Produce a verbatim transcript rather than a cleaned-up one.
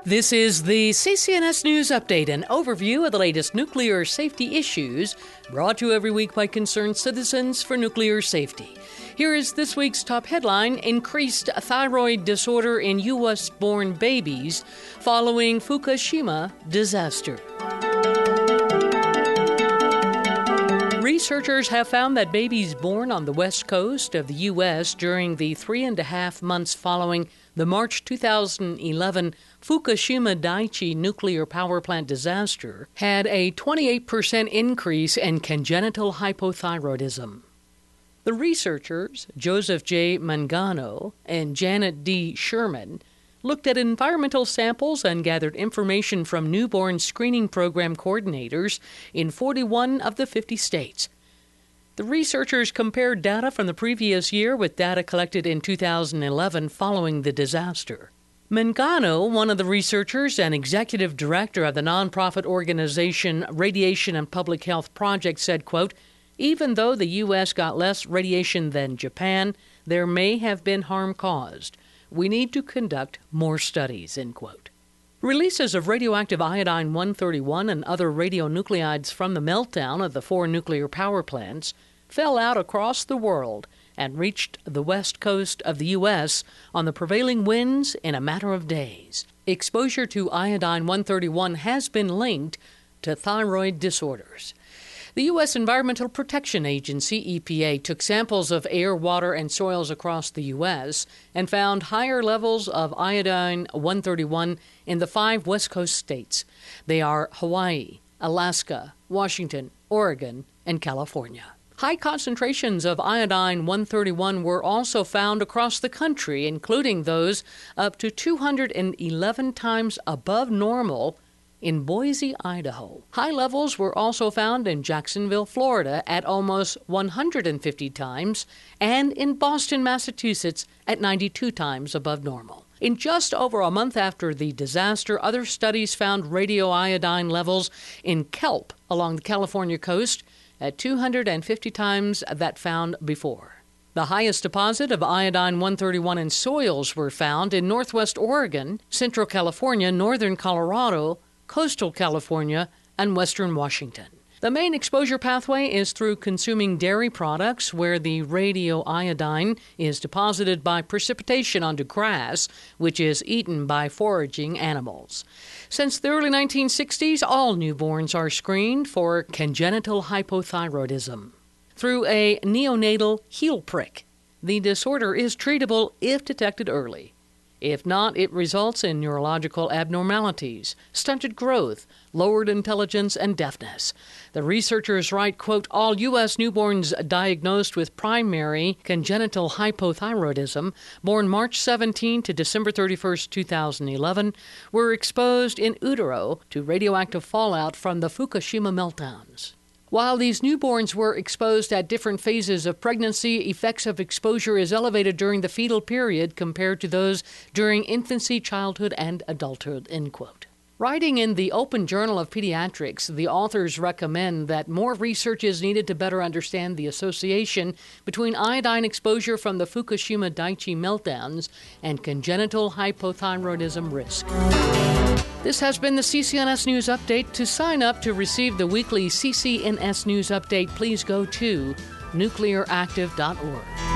This is the C C N S News Update, an overview of the latest nuclear safety issues brought to you every week by concerned citizens for nuclear safety. Here is this week's top headline: increased thyroid disorder in U S-born babies following Fukushima disaster. Researchers have found that babies born on the west coast of the U S during the three and a half months following the March two thousand eleven Fukushima Daiichi nuclear power plant disaster had a twenty-eight percent increase in congenital hypothyroidism. The researchers, Joseph J. Mangano and Janet D. Sherman, looked at environmental samples and gathered information from newborn screening program coordinators in forty-one of the fifty states. The researchers compared data from the previous year with data collected in two thousand eleven following the disaster. Mangano, one of the researchers and executive director of the nonprofit organization Radiation and Public Health Project, said, quote, "Even though the U S got less radiation than Japan, there may have been harm caused. We need to conduct more studies," end quote. Releases of radioactive iodine one thirty-one and other radionuclides from the meltdown of the four nuclear power plants fell out across the world and reached the west coast of the U S on the prevailing winds in a matter of days. Exposure to iodine one thirty-one has been linked to thyroid disorders. The U S Environmental Protection Agency, E P A, took samples of air, water, and soils across the U S and found higher levels of iodine one thirty-one in the five West Coast states. They are Hawaii, Alaska, Washington, Oregon, and California. High concentrations of iodine one thirty-one were also found across the country, including those up to two hundred eleven times above normal in Boise, Idaho. High levels were also found in Jacksonville, Florida at almost one hundred fifty times, and in Boston, Massachusetts at ninety-two times above normal. In just over a month after the disaster, other studies found radioiodine levels in kelp along the California coast at two hundred fifty times that found before. The highest deposit of iodine one thirty-one in soils were found in northwest Oregon, central California, northern Colorado, coastal California, and western Washington. The main exposure pathway is through consuming dairy products, where the radioiodine is deposited by precipitation onto grass, which is eaten by foraging animals. Since the early nineteen sixties, all newborns are screened for congenital hypothyroidism through a neonatal heel prick. The disorder is treatable if detected early. If not, it results in neurological abnormalities, stunted growth, lowered intelligence, and deafness. The researchers write, quote, "All U S newborns diagnosed with primary congenital hypothyroidism, born March seventeenth to December thirty-first, two thousand eleven, were exposed in utero to radioactive fallout from the Fukushima meltdowns. While these newborns were exposed at different phases of pregnancy, effects of exposure is elevated during the fetal period compared to those during infancy, childhood, and adulthood," end quote. Writing in the Open Journal of Pediatrics, the authors recommend that more research is needed to better understand the association between iodine exposure from the Fukushima Daiichi meltdowns and congenital hypothyroidism risk. This has been the C C N S News Update. To sign up to receive the weekly C C N S News Update, please go to nuclear active dot org.